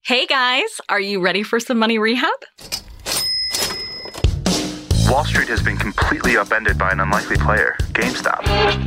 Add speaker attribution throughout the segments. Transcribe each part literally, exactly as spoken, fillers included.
Speaker 1: Hey guys, are you ready for some money rehab?
Speaker 2: Wall Street has been completely upended by an unlikely player, GameStop.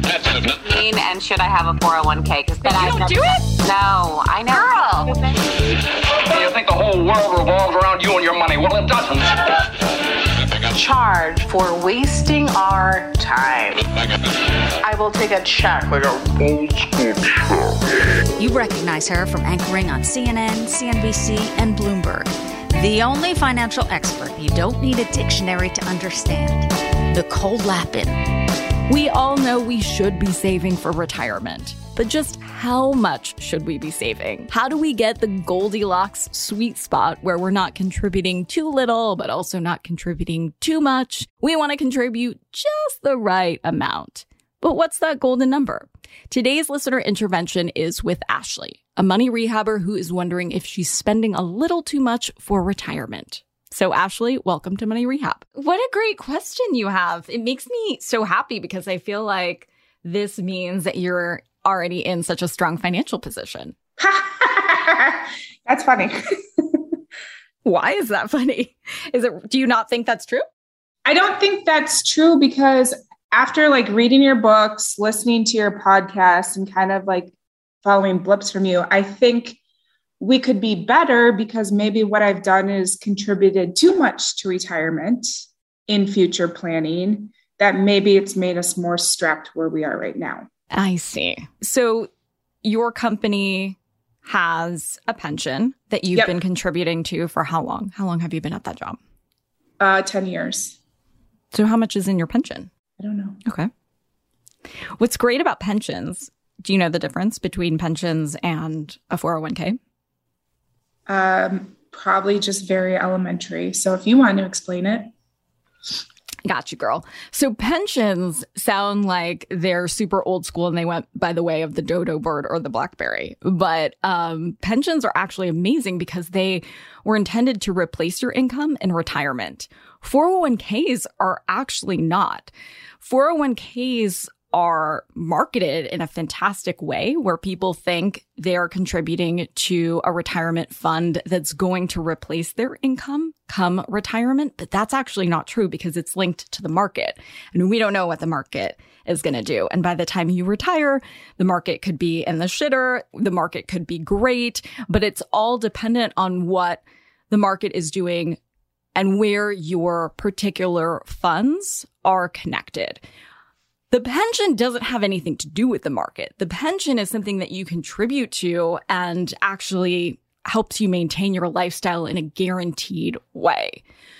Speaker 3: And should I have a four oh one k? Because
Speaker 1: you
Speaker 3: I
Speaker 1: don't do it?
Speaker 3: No, I know.
Speaker 4: Girl! You think the whole world revolves around you and your money? Well, it doesn't.
Speaker 5: Charge for wasting our time. I will take a check, like a old school check.
Speaker 6: You recognize her from anchoring on C N N, C N B C, and Bloomberg. The only financial expert you don't need a dictionary to understand. Nicole Lapin.
Speaker 1: We all know we should be saving for retirement, but just how much should we be saving? How do we get the Goldilocks sweet spot where we're not contributing too little, but also not contributing too much? We want to contribute just the right amount. But what's that golden number? Today's listener intervention is with Ashley, a money rehabber who is wondering if she's spending a little too much for retirement. So Ashley, welcome to Money Rehab. What a great question you have. It makes me so happy because I feel like this means that you're already in such a strong financial position.
Speaker 7: That's funny.
Speaker 1: Why is that funny? Is it, do you not think that's true?
Speaker 7: I don't think that's true because after like reading your books, listening to your podcast, and kind of like following blips from you, I think we could be better because maybe what I've done is contributed too much to retirement in future planning, that maybe it's made us more strapped where we are right now.
Speaker 1: I see. So your company has a pension that you've
Speaker 7: Yep.
Speaker 1: been contributing to for how long? How long have you been at that job?
Speaker 7: Uh, ten years.
Speaker 1: So how much is in your pension?
Speaker 7: I don't know.
Speaker 1: Okay. What's great about pensions, do you know the difference between pensions and a four oh one k?
Speaker 7: Um, probably just very elementary. So if you want to explain it.
Speaker 1: Got you, girl. So pensions sound like they're super old school and they went by the way of the dodo bird or the BlackBerry. But um, pensions are actually amazing because they were intended to replace your income in retirement. four oh one k's are actually not. four oh one k's are marketed in a fantastic way where people think they're contributing to a retirement fund that's going to replace their income come retirement. But that's actually not true because it's linked to the market. And we don't know what the market is going to do. And by the time you retire, the market could be in the shitter. The market could be great, but it's all dependent on what the market is doing and where your particular funds are connected. The pension doesn't have anything to do with the market. The pension is something that you contribute to and actually helps you maintain your lifestyle in a guaranteed way.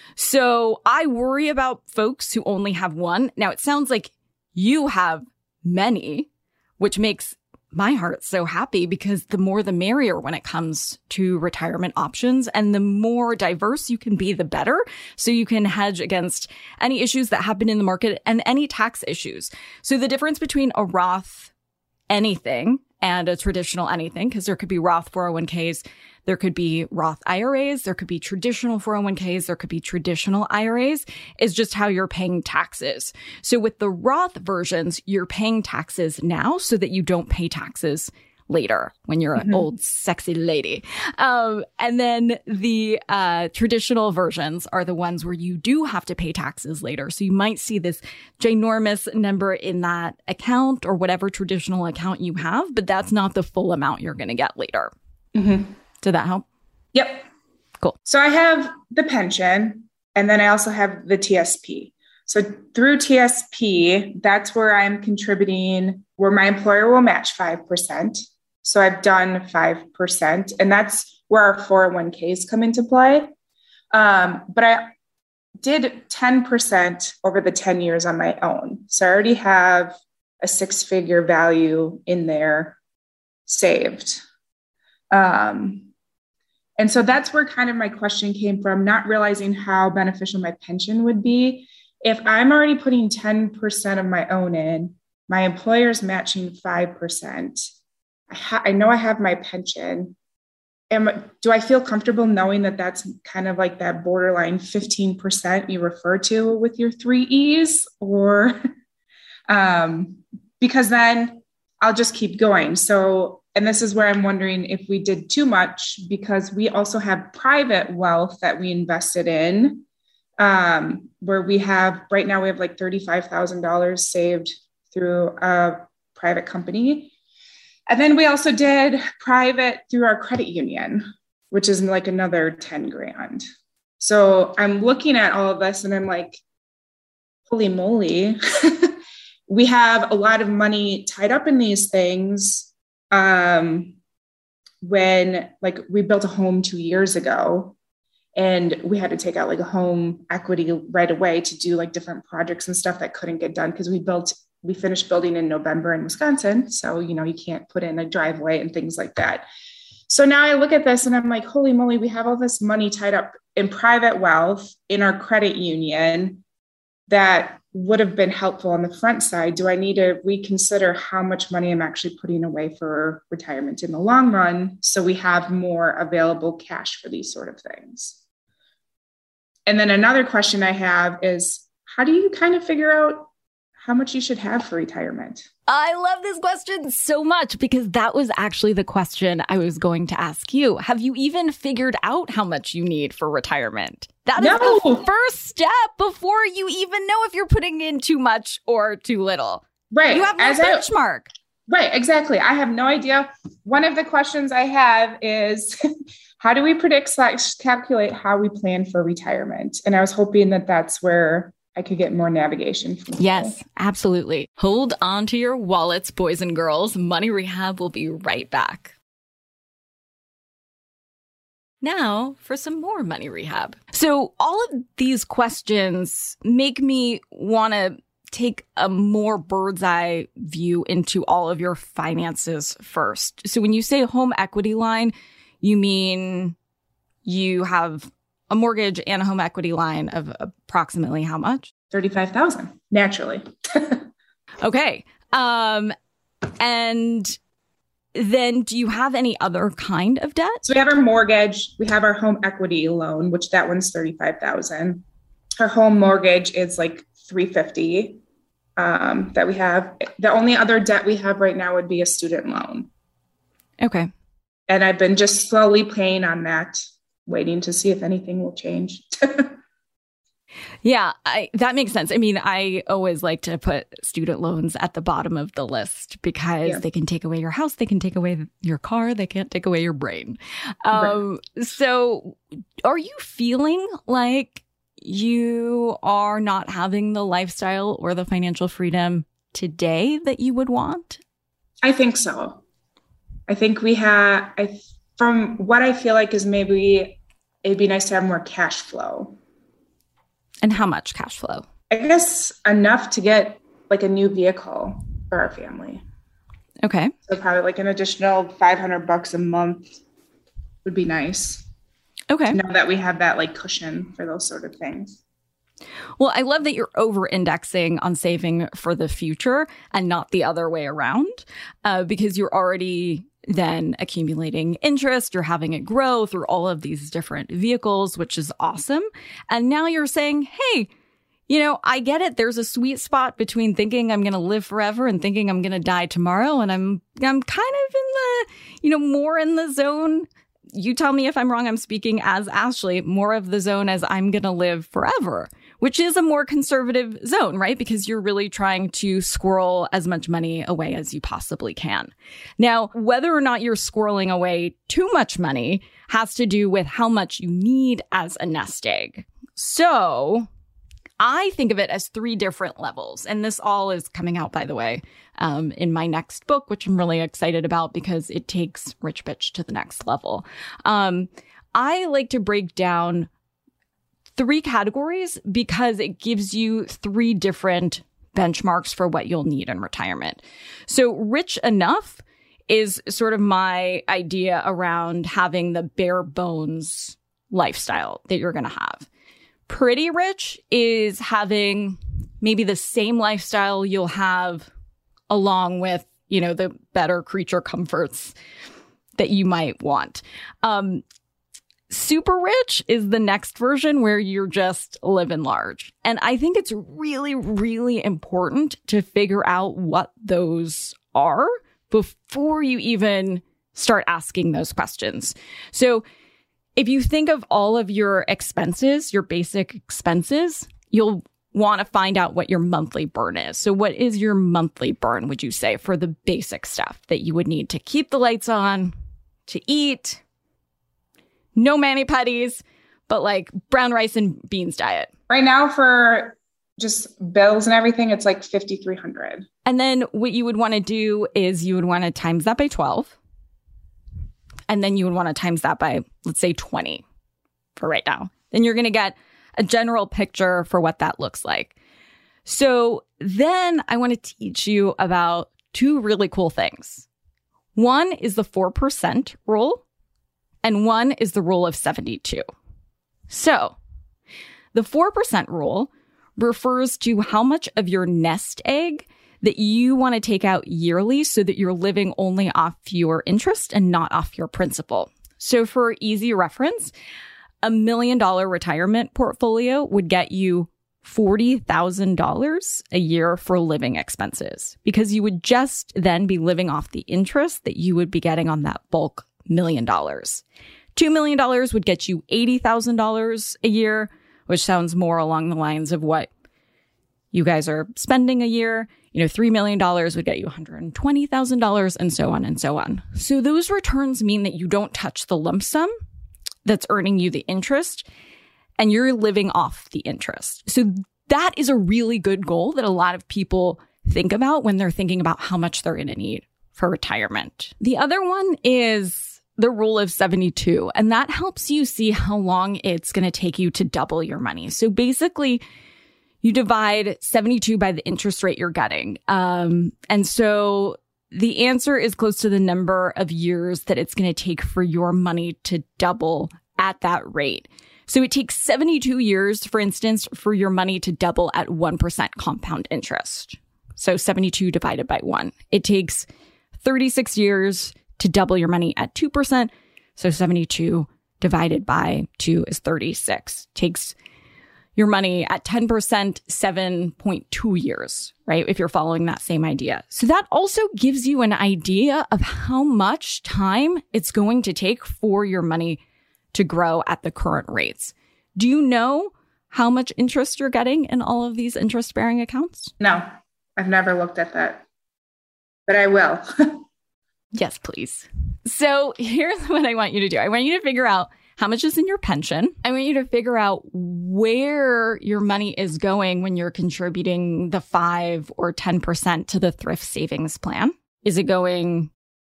Speaker 1: So I worry about folks who only have one. Now, it sounds like you have many, which makes my heart so happy because the more the merrier when it comes to retirement options, and the more diverse you can be, the better. So you can hedge against any issues that happen in the market and any tax issues. So the difference between a Roth anything and a traditional anything, because there could be Roth four oh one k's, there could be Roth I R As, there could be traditional four oh one k's, there could be traditional I R As, is just how you're paying taxes. So with the Roth versions, you're paying taxes now so that you don't pay taxes later when you're mm-hmm. an old sexy lady. Um, and then the uh, traditional versions are the ones where you do have to pay taxes later. So you might see this ginormous number in that account or whatever traditional account you have, but that's not the full amount you're going to get later.
Speaker 7: Mm-hmm.
Speaker 1: Did that help?
Speaker 7: Yep.
Speaker 1: Cool.
Speaker 7: So I have the pension and then I also have the T S P. So through T S P, that's where I'm contributing, where my employer will match five percent. So I've done five percent, and that's where our four oh one k's come into play. Um, but I did ten percent over the ten years on my own. So I already have a six-figure value in there saved. Um, and so that's where kind of my question came from, not realizing how beneficial my pension would be. If I'm already putting ten percent of my own in, my employer's matching five percent. I, ha- I know I have my pension. Am, do I feel comfortable knowing that that's kind of like that borderline fifteen percent you refer to with your three E's? Or um, because then I'll just keep going. So and this is where I'm wondering if we did too much, because we also have private wealth that we invested in, um, where we have, right now we have like thirty-five thousand dollars saved through a private company. And then we also did private through our credit union, which is like another ten grand. So I'm looking at all of this and I'm like, holy moly, we have a lot of money tied up in these things. Um, when like we built a home two years ago and we had to take out like a home equity right away to do like different projects and stuff that couldn't get done because we built, we finished building in November in Wisconsin. So, you know, you can't put in a driveway and things like that. So now I look at this and I'm like, holy moly, we have all this money tied up in private wealth in our credit union that would have been helpful on the front side. Do I need to reconsider how much money I'm actually putting away for retirement in the long run so we have more available cash for these sort of things? And then another question I have is, how do you kind of figure out how much you should have for retirement?
Speaker 1: I love this question so much because that was actually the question I was going to ask you. Have you even figured out how much you need for retirement? That is
Speaker 7: No.
Speaker 1: the first step before you even know if you're putting in too much or too little.
Speaker 7: Right.
Speaker 1: You have no
Speaker 7: As I-
Speaker 1: benchmark.
Speaker 7: Right, exactly. I have no idea. One of the questions I have is, how do we predict slash calculate how we plan for retirement? And I was hoping that that's where I could get more navigation from people.
Speaker 1: Yes, absolutely. Hold on to your wallets, boys and girls. Money Rehab will be right back. Now for some more Money Rehab. So all of these questions make me want to take a more bird's eye view into all of your finances first. So when you say home equity line, you mean you have a mortgage and a home equity line of approximately how much?
Speaker 7: thirty-five thousand, naturally.
Speaker 1: Okay. Um, and then do you have any other kind of debt?
Speaker 7: So we have our mortgage, we have our home equity loan, which that one's thirty-five thousand. Our home mortgage is like three fifty um, that we have. The only other debt we have right now would be a student loan.
Speaker 1: Okay.
Speaker 7: And I've been just slowly paying on that, waiting to see if anything will change.
Speaker 1: Yeah, I, that makes sense. I mean, I always like to put student loans at the bottom of the list because
Speaker 7: Yeah.
Speaker 1: they can take away your house, they can take away your car, they can't take away your brain. Um, right. So are you feeling like you are not having the lifestyle or the financial freedom today that you would want?
Speaker 7: I think so. I think we have, I, from what I feel like is maybe it'd be nice to have more cash flow.
Speaker 1: And how much cash flow?
Speaker 7: I guess enough to get like a new vehicle for our family.
Speaker 1: Okay.
Speaker 7: So probably like an additional five hundred bucks a month would be nice.
Speaker 1: Okay.
Speaker 7: Now that we have that like cushion for those sort of things.
Speaker 1: Well, I love that you're over-indexing on saving for the future and not the other way around, uh, because you're already then accumulating interest, you're having it grow through all of these different vehicles, which is awesome. And now you're saying, hey, you know, I get it. There's a sweet spot between thinking I'm going to live forever and thinking I'm going to die tomorrow. And I'm, I'm kind of in the, you know, more in the zone. You tell me if I'm wrong. I'm speaking as Ashley, more of the zone as I'm going to live forever, which is a more conservative zone, right? Because you're really trying to squirrel as much money away as you possibly can. Now, whether or not you're squirreling away too much money has to do with how much you need as a nest egg. So I think of it as three different levels. And this all is coming out, by the way, um, in my next book, which I'm really excited about because it takes Rich Bitch to the next level. Um, I like to break down three categories because it gives you three different benchmarks for what you'll need in retirement. So rich enough is sort of my idea around having the bare bones lifestyle that you're going to have. Pretty rich is having maybe the same lifestyle you'll have along with, you know, the better creature comforts that you might want. Um, super rich is the next version where you're just living large. And I think it's really, really important to figure out what those are before you even start asking those questions. So if you think of all of your expenses, your basic expenses, you'll want to find out what your monthly burn is. So what is your monthly burn, would you say, for the basic stuff that you would need to keep the lights on, to eat, no mani-pedis, but like brown rice and beans diet?
Speaker 7: Right now for just bills and everything, it's like fifty-three hundred.
Speaker 1: And then what you would want to do is you would want to times that by twelve. And then you would want to times that by, let's say, twenty for right now. Then you're going to get a general picture for what that looks like. So then I want to teach you about two really cool things. One is the four percent rule, and one is the rule of seventy-two. So the four percent rule refers to how much of your nest egg that you want to take out yearly so that you're living only off your interest and not off your principal. So for easy reference, a million dollar retirement portfolio would get you forty thousand dollars a year for living expenses, because you would just then be living off the interest that you would be getting on that bulk million dollars. two million dollars would get you eighty thousand dollars a year, which sounds more along the lines of what you guys are spending a year. You know, three million dollars would get you one hundred twenty thousand dollars, and so on and so on. So those returns mean that you don't touch the lump sum that's earning you the interest, and you're living off the interest. So that is a really good goal that a lot of people think about when they're thinking about how much they're going to need for retirement. The other one is the rule of seventy-two, and that helps you see how long it's going to take you to double your money. So basically, you divide seventy-two by the interest rate you're getting. Um, and so the answer is close to the number of years that it's going to take for your money to double at that rate. So it takes seventy-two years, for instance, for your money to double at one percent compound interest. So seventy-two divided by one. It takes thirty-six years to double your money at two percent. So seventy-two divided by two is thirty-six. Takes your money at ten percent, seven point two years, right? If you're following that same idea. So that also gives you an idea of how much time it's going to take for your money to grow at the current rates. Do you know how much interest you're getting in all of these interest-bearing accounts?
Speaker 7: No, I've never looked at that, but I will.
Speaker 1: Yes, please. So here's what I want you to do. I want you to figure out how much is in your pension. I want you to figure out where your money is going when you're contributing the five or ten percent to the thrift savings plan. Is it going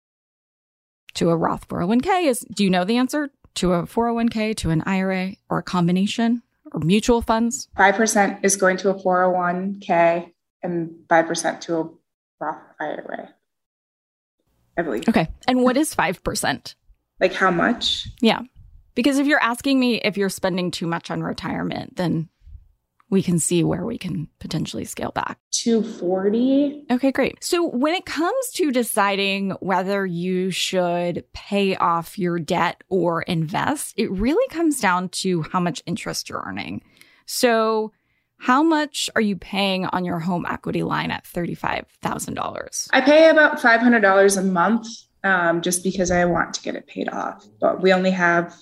Speaker 1: to a Roth four oh one k? Is, do you know the answer? To a four oh one k, to an I R A, or a combination, or mutual funds?
Speaker 7: five percent is going to a four oh one k and five percent to a Roth I R A, I believe.
Speaker 1: Okay. And what is five percent?
Speaker 7: Like how much?
Speaker 1: Yeah. Because if you're asking me if you're spending too much on retirement, then we can see where we can potentially scale back.
Speaker 7: two forty.
Speaker 1: Okay, great. So when it comes to deciding whether you should pay off your debt or invest, it really comes down to how much interest you're earning. So how much are you paying on your home equity line at thirty-five thousand dollars?
Speaker 7: I pay about five hundred dollars a month um, just because I want to get it paid off. But we only have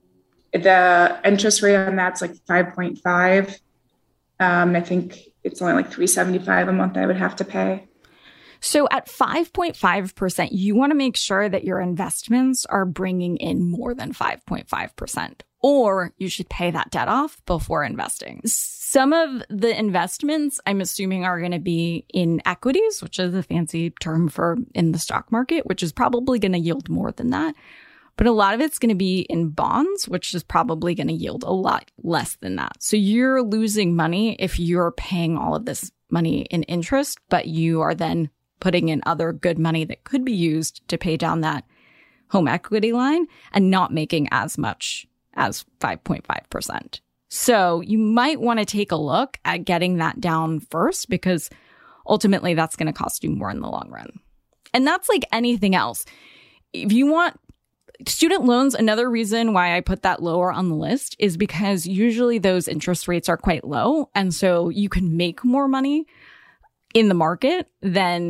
Speaker 7: the interest rate on that's like five point five. Um, I think it's only like three seventy-five a month I would have to pay.
Speaker 1: So at five point five percent, you want to make sure that your investments are bringing in more than five point five percent, or you should pay that debt off before investing. Some of the investments, I'm assuming, are going to be in equities, which is a fancy term for in the stock market, which is probably going to yield more than that. But a lot of it's going to be in bonds, which is probably going to yield a lot less than that. So you're losing money if you're paying all of this money in interest, but you are then putting in other good money that could be used to pay down that home equity line and not making as much as five point five percent. So you might want to take a look at getting that down first, because ultimately that's going to cost you more in the long run. And that's like anything else. If you want student loans, another reason why I put that lower on the list is because usually those interest rates are quite low. And so you can make more money in the market than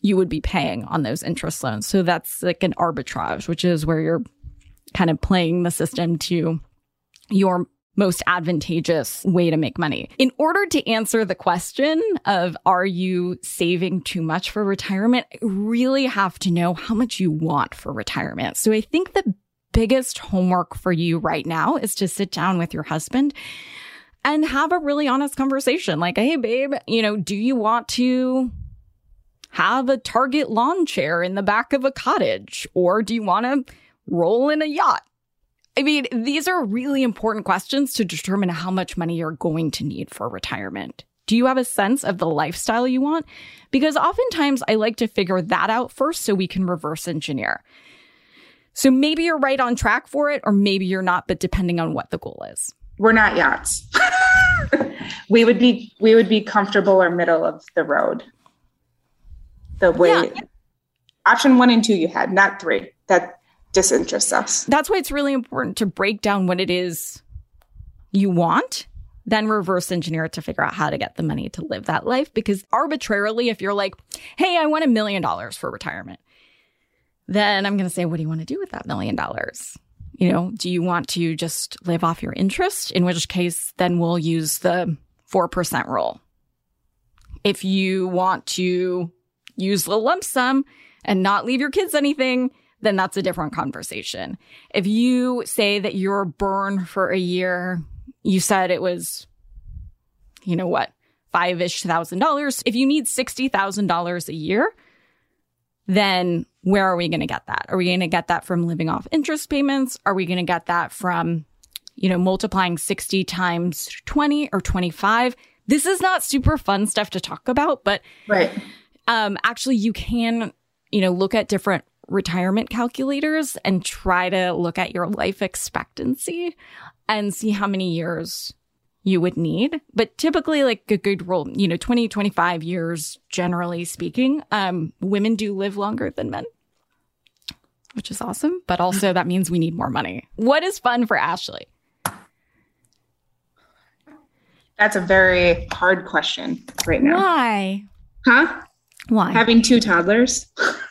Speaker 1: you would be paying on those interest loans. So that's like an arbitrage, which is where you're kind of playing the system to your most advantageous way to make money. In order to answer the question of, are you saving too much for retirement, you really have to know how much you want for retirement. So I think the biggest homework for you right now is to sit down with your husband and have a really honest conversation. Like, hey, babe, you know, do you want to have a Target lawn chair in the back of a cottage? Or do you want to roll in a yacht? I mean, these are really important questions to determine how much money you're going to need for retirement. Do you have a sense of the lifestyle you want? Because oftentimes I like to figure that out first so we can reverse engineer. So maybe you're right on track for it, or maybe you're not, but depending on what the goal is.
Speaker 7: We're not yachts. we would be we would be comfortable or middle of the road. The way yeah. Option one and two you had, not three. That disinterests us.
Speaker 1: That's why it's really important to break down what it is you want, then reverse engineer it to figure out how to get the money to live that life. Because arbitrarily, if you're like, hey, I want a million dollars for retirement, then I'm going to say, what do you want to do with that million dollars? You know, do you want to just live off your interest? In which case, then we'll use the four percent rule. If you want to use the lump sum and not leave your kids anything, then that's a different conversation. If you say that your burn for a year, you said it was, you know what, five-ish thousand dollars. If you need sixty thousand dollars a year, then where are we going to get that? Are we going to get that from living off interest payments? Are we going to get that from, you know, multiplying sixty times twenty or twenty-five? This is not super fun stuff to talk about, but
Speaker 7: right.
Speaker 1: um, actually you can, you know, look at different retirement calculators and try to look at your life expectancy and see how many years you would need. But typically, like a good rule, you know, twenty, twenty-five years, generally speaking, um, women do live longer than men, which is awesome. But also that means we need more money. What is fun for Ashley?
Speaker 7: That's a very hard question right now.
Speaker 1: Why?
Speaker 7: Huh?
Speaker 1: Why?
Speaker 7: Having two toddlers.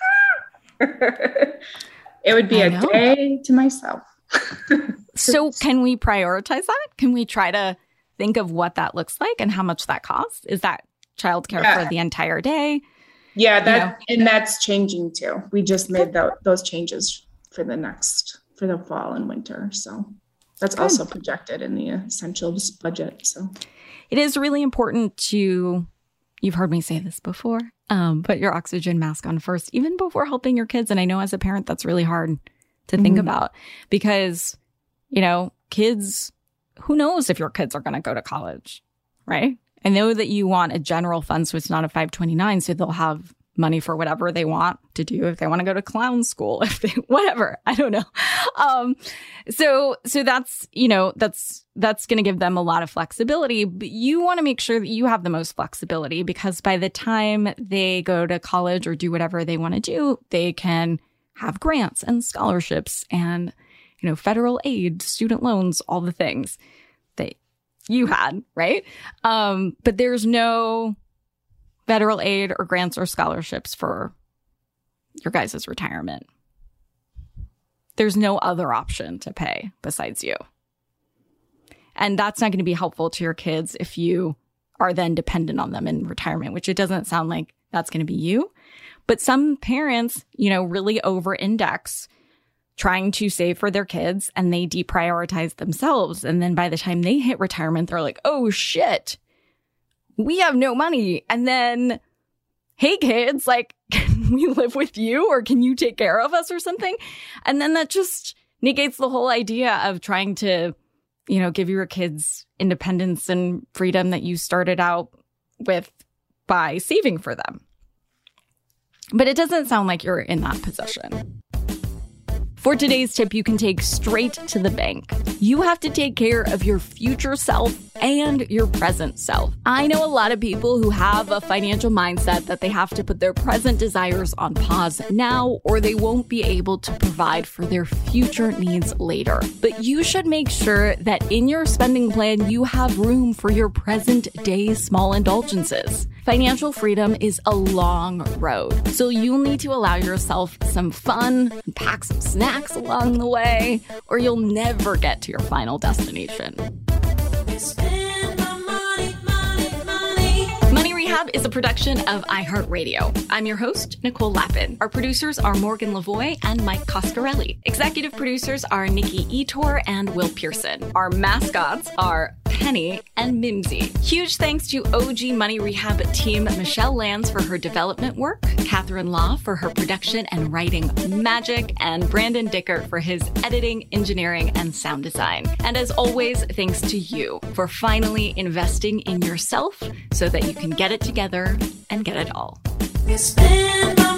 Speaker 7: It would be
Speaker 1: I
Speaker 7: a
Speaker 1: know.
Speaker 7: day to myself.
Speaker 1: So can we prioritize that? Can we try to think of what that looks like and how much that costs? Is that childcare
Speaker 7: Yeah.
Speaker 1: for the entire day?
Speaker 7: Yeah, that
Speaker 1: You know?
Speaker 7: and that's changing too. We just made tho- those changes for the next for the fall and winter. So that's
Speaker 1: Good.
Speaker 7: also projected in the essentials budget. So
Speaker 1: It is really important to, you've heard me say this before, um, put your oxygen mask on first, even before helping your kids. And I know as a parent, that's really hard to think
Speaker 7: Mhm.
Speaker 1: about because, you know, kids, who knows if your kids are going to go to college, right? I know that you want a general fund, so it's not a five twenty-nine, so they'll have money for whatever they want to do. If they want to go to clown school, if they, whatever, I don't know. Um, so, so that's, you know, that's, that's going to give them a lot of flexibility, but you want to make sure that you have the most flexibility because by the time they go to college or do whatever they want to do, they can have grants and scholarships and, you know, federal aid, student loans, all the things that you had, right? Um, but there's no federal aid or grants or scholarships for your guys' retirement. There's no other option to pay besides you. And that's not going to be helpful to your kids if you are then dependent on them in retirement, which it doesn't sound like that's going to be you. But some parents, you know, really over-index trying to save for their kids and they deprioritize themselves. And then by the time they hit retirement, they're like, oh, shit, we have no money. And then, hey, kids, like, can we live with you or can you take care of us or something? And then that just negates the whole idea of trying to, you know, give your kids independence and freedom that you started out with by saving for them. But it doesn't sound like you're in that position. For today's tip, you can take straight to the bank. You have to take care of your future self and your present self. I know a lot of people who have a financial mindset that they have to put their present desires on pause now, or they won't be able to provide for their future needs later. But you should make sure that in your spending plan, you have room for your present day small indulgences. Financial freedom is a long road, so you'll need to allow yourself some fun, pack some snacks along the way, or you'll never get to your final destination. Money Rehab is a production of iHeartRadio. I'm your host, Nicole Lappin. Our producers are Morgan Lavoie and Mike Coscarelli. Executive producers are Nikki Etor and Will Pearson. Our mascots are Penny and Mimsy. Huge thanks to O G Money Rehab team Michelle Lands for her development work, Catherine Law for her production and writing magic, and Brandon Dicker for his editing, engineering, and sound design. And as always, thanks to you for finally investing in yourself so that you can get it together and get it all.